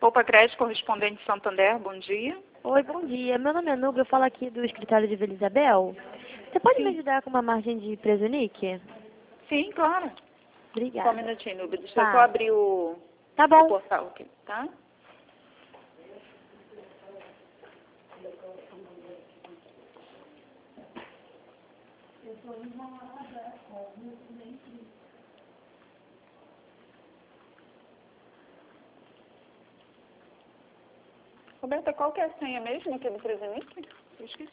Poupa Crédito, correspondente Santander, bom dia. Oi, bom dia. Meu nome é Nubia, eu falo aqui do escritório de Vila Isabel. Você pode me ajudar com uma margem de preço NIC? Sim, claro. Obrigada. Só um minutinho, Nubia. Deixa eu Tá. só abrir o Tá bom. portal aqui, tá? Roberta, qual que é a senha mesmo aqui do Presenic? Eu esqueci.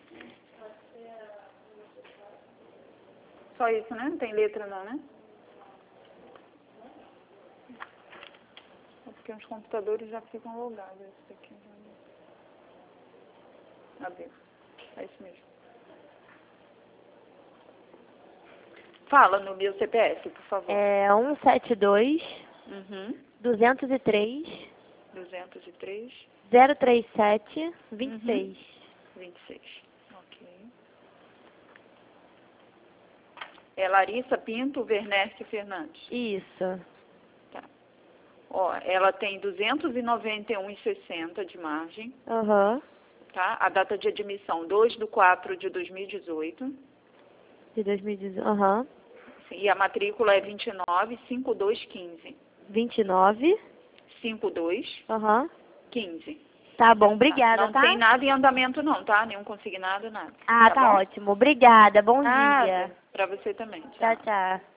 Só isso, né? Não tem letra não, né? É porque os computadores já ficam logados. Esse aqui já... Abriu. É isso mesmo. Fala no meu CPF, por favor. É 172 203 203 037 26. 26. Ok. É Larissa Pinto Werneck Fernandes. Isso. Tá. Ó, ela tem 291,60 de margem. Aham. Tá? A data de admissão 2/4/2018. De 2018. Aham. E a matrícula é 295215. 29. 52 Aham. 15. Tá bom, obrigada, Não tá? tem nada em andamento não, tá? Nenhum consignado, nada. Ah, tá bom? ótimo. Obrigada, bom Nada. dia. Pra você também. Tchau, tchau.